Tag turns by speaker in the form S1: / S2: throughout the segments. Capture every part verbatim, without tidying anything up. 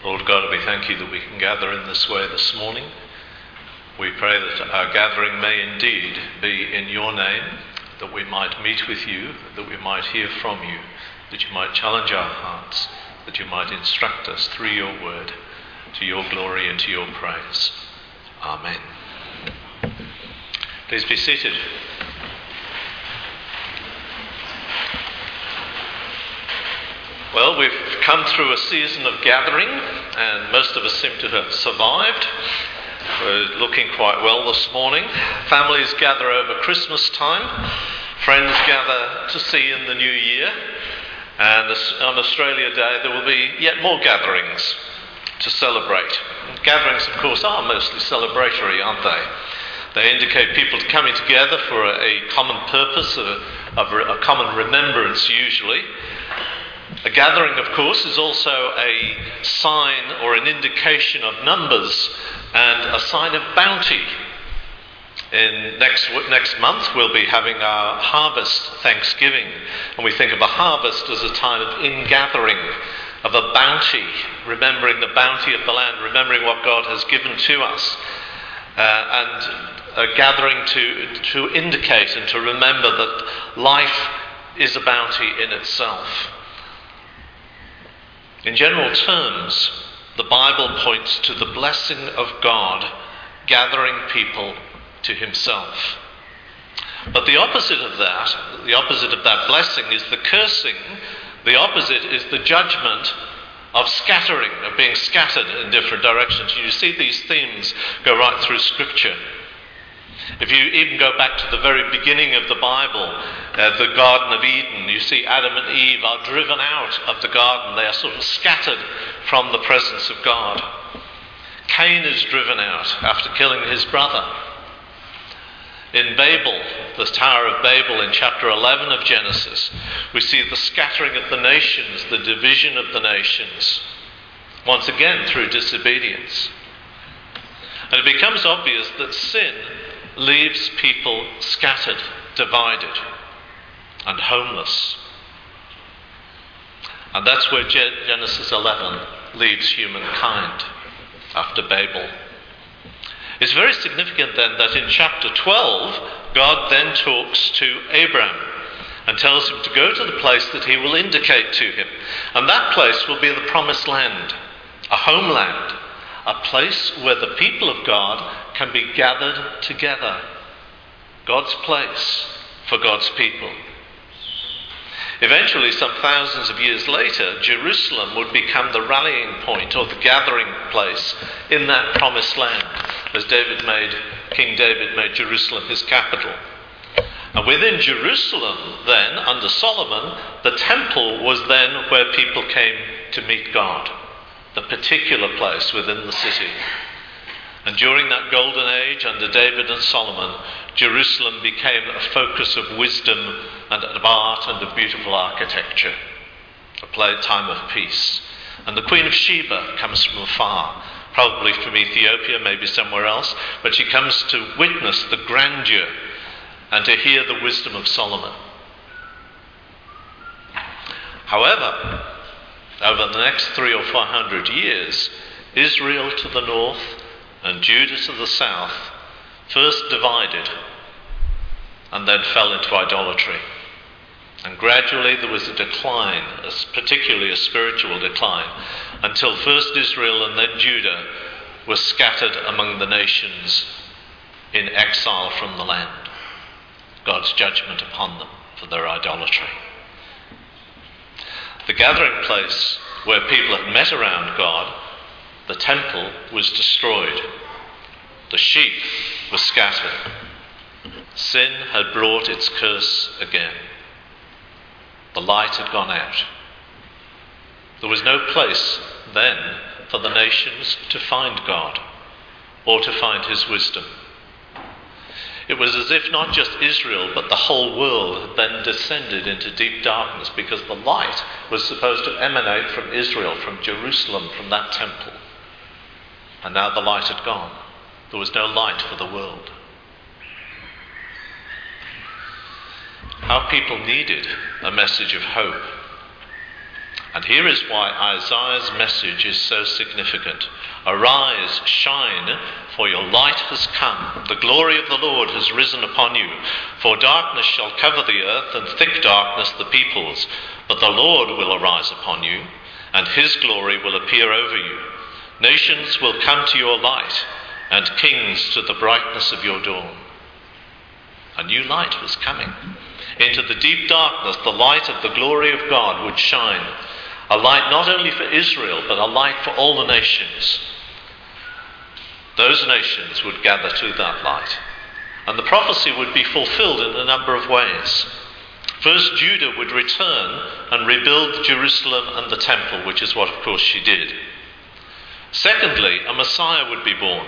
S1: Lord God, we thank you that we can gather in this way this morning. We pray that our gathering may indeed be in your name, that we might meet with you, that we might hear from you, that you might challenge our hearts, that you might instruct us through your word, to your glory and to your praise. Amen. Please be seated. Well, we've come through a season of gathering, and most of us seem to have survived. We're looking quite well this morning. Families gather over Christmas time. Friends gather to see in the new year. And on Australia Day, there will be yet more gatherings to celebrate. Gatherings, of course, are mostly celebratory, aren't they? They indicate people coming together for a, a common purpose, a, a, a common remembrance usually. A gathering, of course, is also a sign or an indication of numbers and a sign of bounty. In next next month, we'll be having our harvest Thanksgiving, and we think of a harvest as a time of ingathering, of a bounty, remembering the bounty of the land, remembering what God has given to us, uh, and a gathering to to indicate and to remember that life is a bounty in itself. In general terms, the Bible points to the blessing of God gathering people to himself. But the opposite of that, the opposite of that blessing is the cursing. The opposite is the judgment of scattering, of being scattered in different directions. You see these themes go right through Scripture. If you even go back to the very beginning of the Bible, uh, the Garden of Eden, you see Adam and Eve are driven out of the garden. They are sort of scattered from the presence of God. Cain is driven out after killing his brother. In Babel, the Tower of Babel in chapter eleven of Genesis, we see the scattering of the nations, the division of the nations, once again through disobedience. And it becomes obvious that sin leaves people scattered, divided, and homeless. And that's where Genesis eleven leaves humankind after Babel. It's very significant then that in chapter twelve, God then talks to Abraham and tells him to go to the place that he will indicate to him. And that place will be the promised land, a homeland, a place where the people of God can be gathered together. God's place for God's people. Eventually, some thousands of years later, Jerusalem would become the rallying point or the gathering place in that promised land, as David made, King David made Jerusalem his capital. And within Jerusalem, then, under Solomon, the temple was then where people came to meet God, the particular place within the city. And during that golden age, under David and Solomon, Jerusalem became a focus of wisdom and of art and of beautiful architecture, a time of peace. And the Queen of Sheba comes from afar, probably from Ethiopia, maybe somewhere else, but she comes to witness the grandeur and to hear the wisdom of Solomon. However, over the next three or four hundred years, Israel to the north and Judah to the south first divided and then fell into idolatry. And gradually there was a decline, particularly a spiritual decline, until first Israel and then Judah were scattered among the nations in exile from the land. God's judgment upon them for their idolatry. The gathering place where people had met around God, the temple, was destroyed. The sheep were scattered. Sin had brought its curse again. The light had gone out. There was no place then for the nations to find God or to find his wisdom. It was as if not just Israel, but the whole world had then descended into deep darkness, because the light was supposed to emanate from Israel, from Jerusalem, from that temple. And now the light had gone. There was no light for the world. Our people needed a message of hope. And here is why Isaiah's message is so significant. Arise, shine, for your light has come. The glory of the Lord has risen upon you. For darkness shall cover the earth, and thick darkness the peoples. But the Lord will arise upon you, and his glory will appear over you. Nations will come to your light, and kings to the brightness of your dawn. A new light was coming. Into the deep darkness, the light of the glory of God would shine. A light not only for Israel, but a light for all the nations. Those nations would gather to that light. And the prophecy would be fulfilled in a number of ways. First, Judah would return and rebuild Jerusalem and the temple, which is what, of course, she did. Secondly, a Messiah would be born.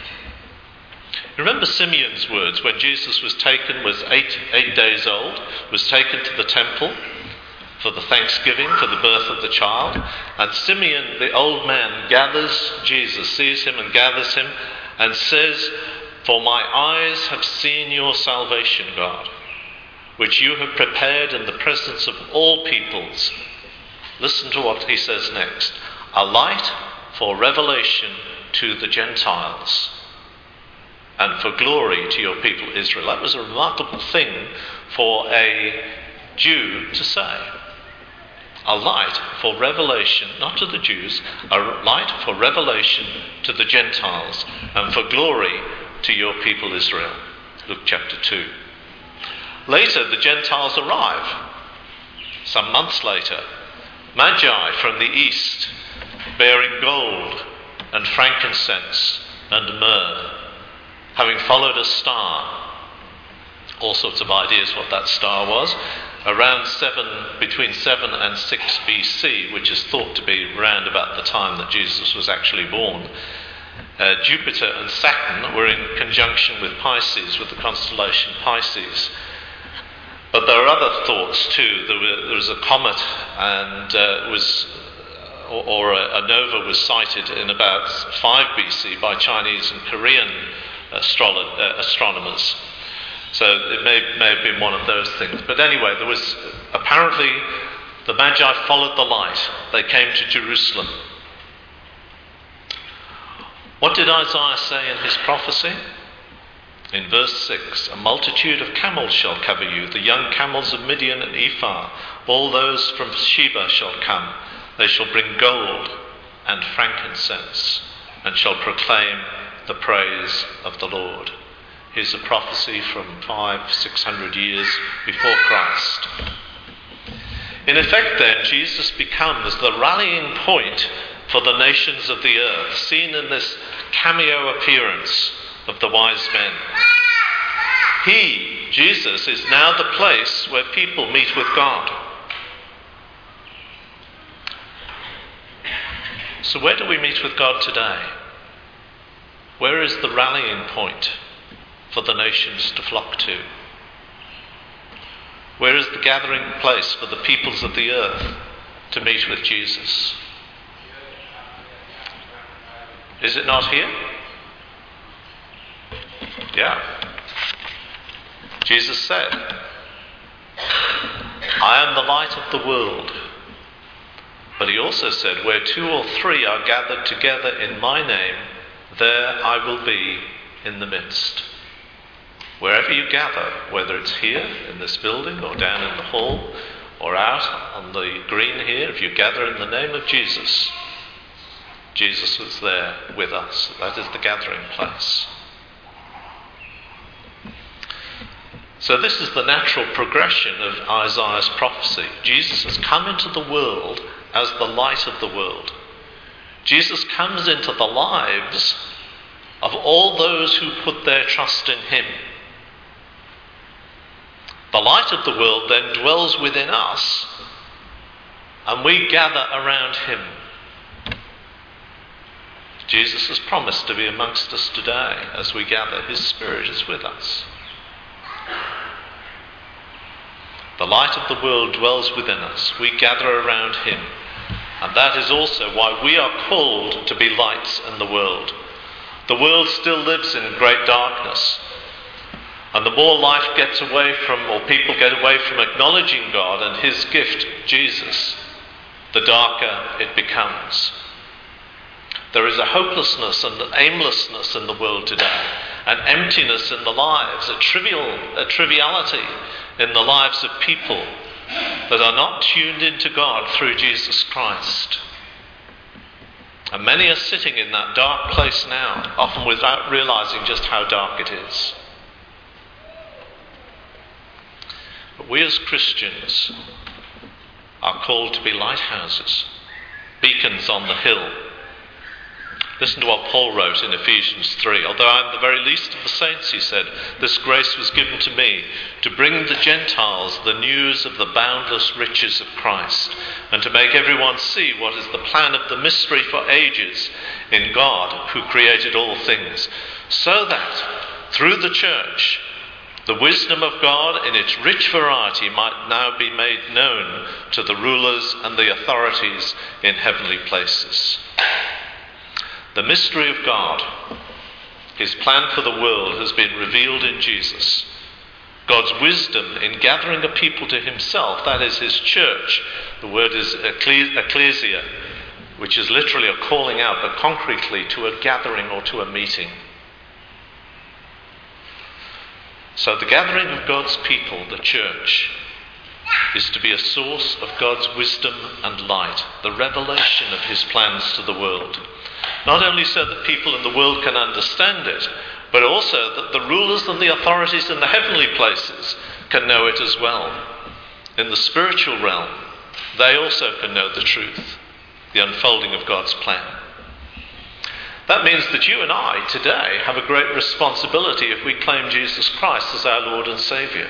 S1: Remember Simeon's words when Jesus was taken, was eight, eight days old, was taken to the temple for the thanksgiving, for the birth of the child. And Simeon, the old man, gathers Jesus, sees him and gathers him and says, "For my eyes have seen your salvation, God, which you have prepared in the presence of all peoples." Listen to what he says next. "A light for revelation to the Gentiles, and for glory to your people Israel." That was a remarkable thing for a Jew to say. A light for revelation, not to the Jews, a light for revelation to the Gentiles, and for glory to your people Israel. Luke chapter two. Later, the Gentiles arrive. Some months later, Magi from the east, bearing gold and frankincense and myrrh, having followed a star. All sorts of ideas what that star was. Around seven, between seven and six B C, which is thought to be round about the time that Jesus was actually born. Uh, Jupiter and Saturn were in conjunction with Pisces, with the constellation Pisces. But there are other thoughts too. There, were, there was a comet, and uh, was, or, or a, a nova was sighted in about five B C by Chinese and Korean astrolo- uh, astronomers. So it may, may have been one of those things. But anyway, there was apparently the Magi followed the light. They came to Jerusalem. What did Isaiah say in his prophecy? In verse six, "A multitude of camels shall cover you, the young camels of Midian and Ephah. All those from Sheba shall come. They shall bring gold and frankincense, and shall proclaim the praise of the Lord." Here's a prophecy from five, six hundred years before Christ. In effect then, Jesus becomes the rallying point for the nations of the earth, seen in this cameo appearance of the wise men. He, Jesus, is now the place where people meet with God. So where do we meet with God today? Where is the rallying point for the nations to flock to? Where is the gathering place for the peoples of the earth to meet with Jesus? Is it not here? Yeah. Jesus said, "I am the light of the world." But he also said, "Where two or three are gathered together in my name, there I will be in the midst." Wherever you gather, whether it's here in this building or down in the hall or out on the green here, if you gather in the name of Jesus, Jesus is there with us. That is the gathering place. So this is the natural progression of Isaiah's prophecy. Jesus has come into the world as the light of the world. Jesus comes into the lives of all those who put their trust in him. The light of the world then dwells within us, and we gather around him. Jesus has promised to be amongst us today as we gather. His Spirit is with us. The light of the world dwells within us. We gather around him. And that is also why we are called to be lights in the world. The world still lives in great darkness. And the more life gets away from, or people get away from acknowledging God and his gift, Jesus, the darker it becomes. There is a hopelessness and an aimlessness in the world today, an emptiness in the lives, a trivial, a triviality in the lives of people that are not tuned into God through Jesus Christ. And many are sitting in that dark place now, often without realizing just how dark it is. But we as Christians are called to be lighthouses, beacons on the hill. Listen to what Paul wrote in Ephesians three. Although I am the very least of the saints, he said, this grace was given to me to bring the Gentiles the news of the boundless riches of Christ, and to make everyone see what is the plan of the mystery for ages in God who created all things, so that through the church the wisdom of God in its rich variety might now be made known to the rulers and the authorities in heavenly places. The mystery of God, his plan for the world, has been revealed in Jesus. God's wisdom in gathering a people to himself, that is his church. The word is ecclesia, which is literally a calling out, but concretely to a gathering or to a meeting. So the gathering of God's people, the church, is to be a source of God's wisdom and light, the revelation of his plans to the world. Not only so that people in the world can understand it, but also that the rulers and the authorities in the heavenly places can know it as well. In the spiritual realm, they also can know the truth, the unfolding of God's plan. That means that you and I today have a great responsibility if we claim Jesus Christ as our Lord and Saviour.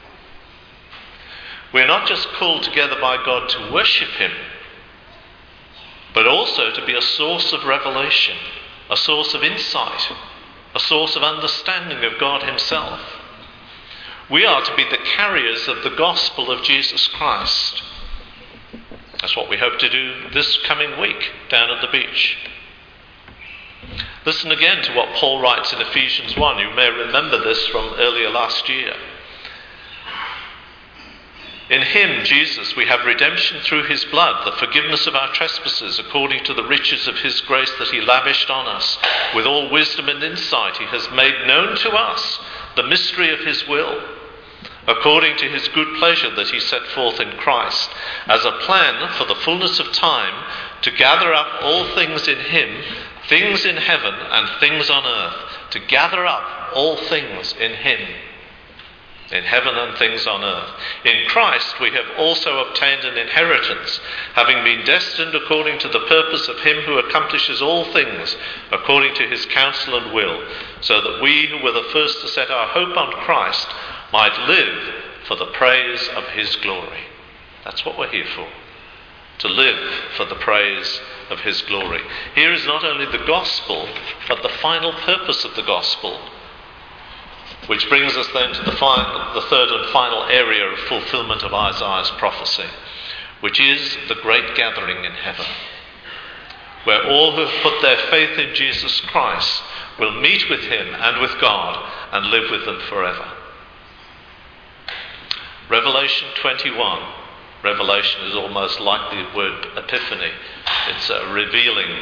S1: We're not just called together by God to worship him, but also to be a source of revelation, a source of insight, a source of understanding of God himself. We are to be the carriers of the gospel of Jesus Christ. That's what we hope to do this coming week down at the beach. Listen again to what Paul writes in Ephesians one. You may remember this from earlier last year. In him, Jesus, we have redemption through his blood, the forgiveness of our trespasses, according to the riches of his grace that he lavished on us. With all wisdom and insight, he has made known to us the mystery of his will, according to his good pleasure that he set forth in Christ, as a plan for the fullness of time, to gather up all things in him, things in heaven and things on earth, to gather up all things in him, in heaven and things on earth. In Christ we have also obtained an inheritance, having been destined according to the purpose of him who accomplishes all things according to his counsel and will, so that we who were the first to set our hope on Christ might live for the praise of his glory. That's what we're here for, to live for the praise of his glory. Here is not only the gospel, but the final purpose of the gospel, which brings us then to the, final, the third and final area of fulfillment of Isaiah's prophecy, which is the great gathering in heaven, where all who have put their faith in Jesus Christ will meet with him and with God and live with them forever. Revelation twenty-one. Revelation is almost like the word epiphany. It's a revealing.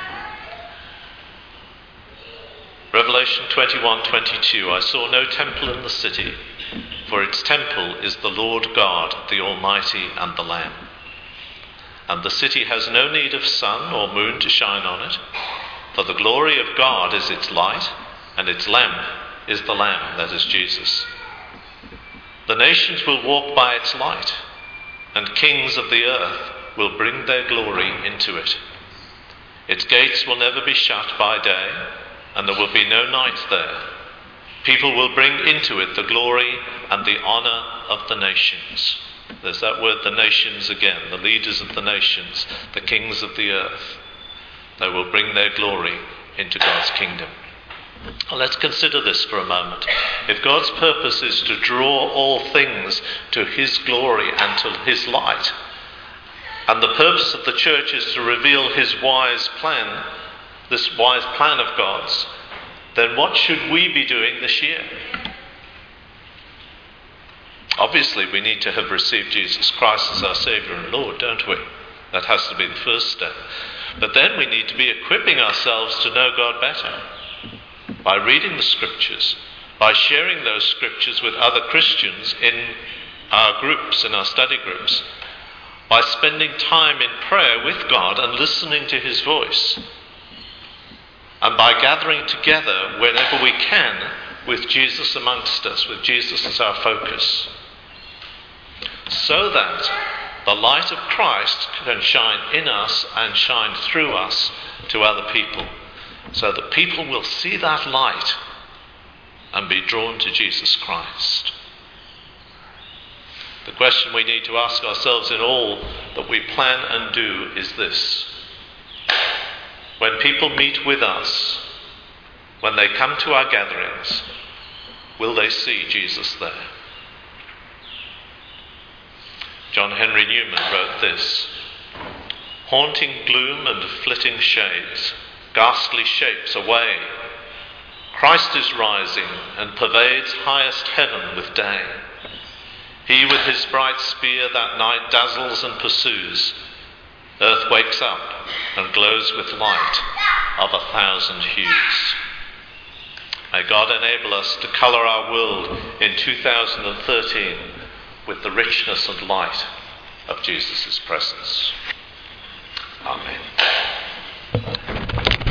S1: Revelation twenty-one twenty-two. I saw no temple in the city, for its temple is the Lord God, the Almighty, and the Lamb. And the city has no need of sun or moon to shine on it, for the glory of God is its light, and its lamp is the Lamb, that is Jesus. The nations will walk by its light, and kings of the earth will bring their glory into it. Its gates will never be shut by day, and there will be no night there. People will bring into it the glory and the honour of the nations. There's that word, the nations again, the leaders of the nations, the kings of the earth. They will bring their glory into God's kingdom. Well, let's consider this for a moment. If God's purpose is to draw all things to his glory and to his light, and the purpose of the church is to reveal his wise plan, this wise plan of God's, then what should we be doing this year? Obviously, we need to have received Jesus Christ as our Saviour and Lord, don't we? That has to be the first step. But then we need to be equipping ourselves to know God better by reading the scriptures, by sharing those scriptures with other Christians in our groups, in our study groups, by spending time in prayer with God and listening to his voice, and by gathering together whenever we can with Jesus amongst us, with Jesus as our focus, so that the light of Christ can shine in us and shine through us to other people, so that people will see that light and be drawn to Jesus Christ. The question we need to ask ourselves in all that we plan and do is this: when people meet with us, when they come to our gatherings, will they see Jesus there? John Henry Newman wrote this: haunting gloom and flitting shades, ghastly shapes away. Christ is rising and pervades highest heaven with day. He with his bright spear that night dazzles and pursues. Earth wakes up and glows with light of a thousand hues. May God enable us to colour our world in two thousand thirteen with the richness and light of Jesus' presence. Amen.